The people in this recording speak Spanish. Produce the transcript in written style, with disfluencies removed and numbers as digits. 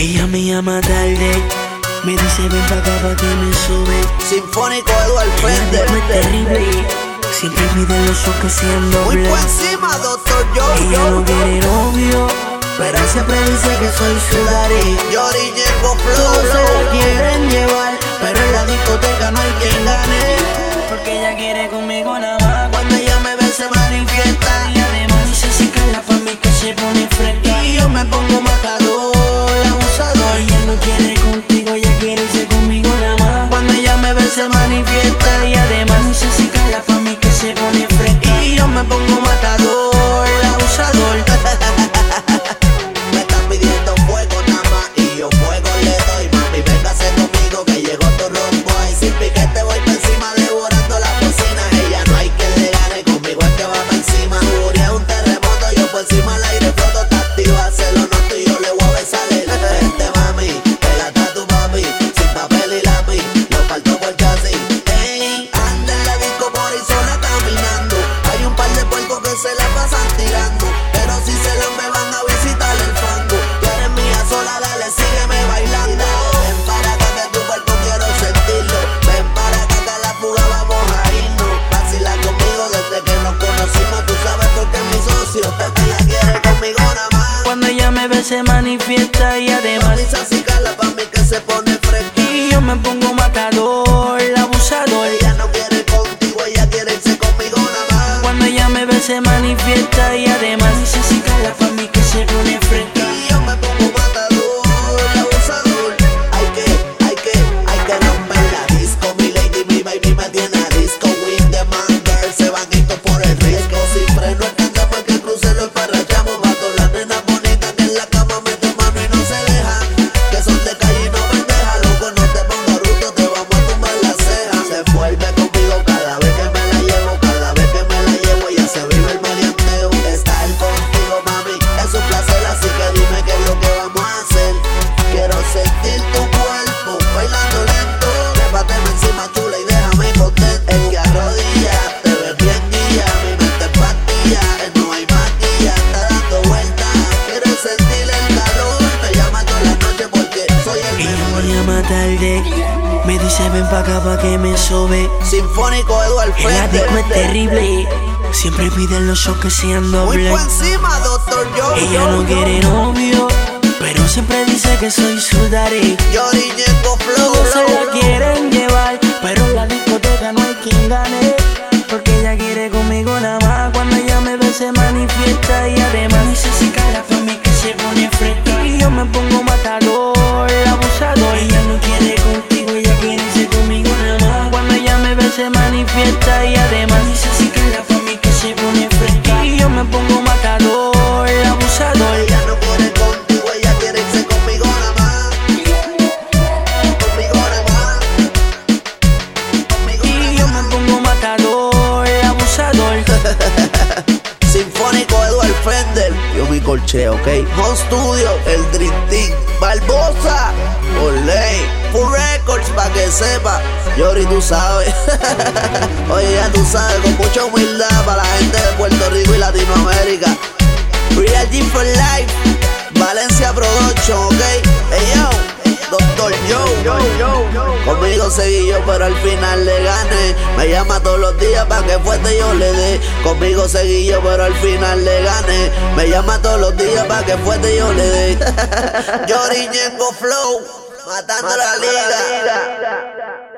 Ella me llama tarde, me dice ven pa' acá pa' que me sube. Sinfónico Eduardo Fender. Es terrible, siempre pide los ojos que sean dobles. Muy por encima, Dr. Joe. Ella no quiere novio, pero siempre dice que soy su daddy. Yori Ñengo Todos se Flow. la quieren llevar, pero en la discoteca no hay quien gane. Porque ella quiere conmigo nada más. Cuando ella me ve se manifiesta. Y además dice si cala pa' mí que se pone fresca. Y yo me pongo matador, abusador. Ella no quiere contigo, ella quiere irse conmigo nada más. Cuando ella me ve se manifiesta. Y además dice si cala pa' mí que se pone fresca. Y yo me pongo matador, abusador. Me están pidiendo fuego nada más y yo fuego le doy. Mami, véngase conmigo que llegó tu rombo. Y sin piquete voy por encima devorando la cocina. Ella no hay quien le gane, conmigo es que va por encima. Furia es un terremoto, yo por encima al aire floto. Te activa, se lo noto y yo le voy a besar el vente mami, pégate a tu papi. Sin papel y lápiz, lo faltó por chasis. Ey, anda en la disco por ahí sola caminando. Hay un par de puercos que se la pasan tirando, pero si se los me van a visitar el fango. Tú eres mía sola, dale, sígueme bailando. Ven para acá que tu cuerpo quiero sentirlo. Ven para acá que a la fuga vamos a irnos. Vacila conmigo desde que nos conocimos. Tú sabes por qué mi socio ella quiere conmigo nada más. Cuando ella me ve se manifiesta y además Dice así cala pa' mí que se pone fresca. y yo me pongo matador, abusador. Ella no quiere contigo, ella quiere irse conmigo nada más. Cuando ella me ve se manifiesta y además dice si cala pa' mí que se pone fresca. Y yo me pongo matador, abusador. Hay que romper la disco. Mi lady, mi baby me tiene a disco. With the man girl, se van estos por el riesgo. Sin freno alcanzamos el que cruce los parrachamos. Mato las nenas bonitas que en la cama meten mano y no se dejan. Que son de calle y no pendeja. Loco, no te pongo ruto, te vamos a tumbar la ceja. Se vuelve conmigo cada vez que me la llevo. Cada vez que me la llevo ella se vive el maleanteo. Estar contigo, mami, es un placer. Así que dime qué es lo que vamos a hacer. Quiero sentir tu cuerpo bailando lento. Trépateme encima chula y déjame contento. Es que arrodilla, te ves bien guía. Mi mente es pastilla, no hay maquilla. Está dando vueltas, quiero sentir el calor. Me llama toda la noche porque soy el Ella mejor. me llama tarde, me dice ven pa' acá pa' que me sube. Sinfónico Eduardo En la disco es Fender. terrible, siempre piden los shows que sean Muy dobles. por encima, Dr. Joe. Ella no quiere novio, pero siempre dice que soy su daddy. Yori Ñengo Flow. Todos se la quieren llevar, pero en la discoteca no hay quien gane. Porque ella quiere conmigo nada más. Cuando ella me ve se manifiesta y además dice si cala pa' mí que se pone fresca. Y yo me pongo matador, abusador. Ella no quiere contigo, ella quiere irse conmigo nada más. Cuando ella me ve se manifiesta y además dice si cala pa' mí que se pone fresca. Y yo me pongo matador, abusador. Ella no quiere contigo, ella quiere irse conmigo nada más. Conmigo nada más. Conmigo Y yo me nada pongo matador, abusador. más. Sinfónico Eduardo Fender. Yo mi colcheo, ok. Home Studio, el Dream Team. Barbosa, Olay, Full Records, pa' que sepa. Yori, tú sabes. Oye, ya tú sabes, con mucha humildad para la gente de Puerto Rico y Latinoamérica. Real G for Life, Valencia Production, ok. Hey yo, Dr. Joe. Conmigo seguí yo, pero al final le gané. Me llama todos los días pa' que fuerte yo le dé. Conmigo seguí yo, pero al final le gané. Me llama todos los días pa' que fuerte yo le dé. Yori Ñengo Flow, matando la liga.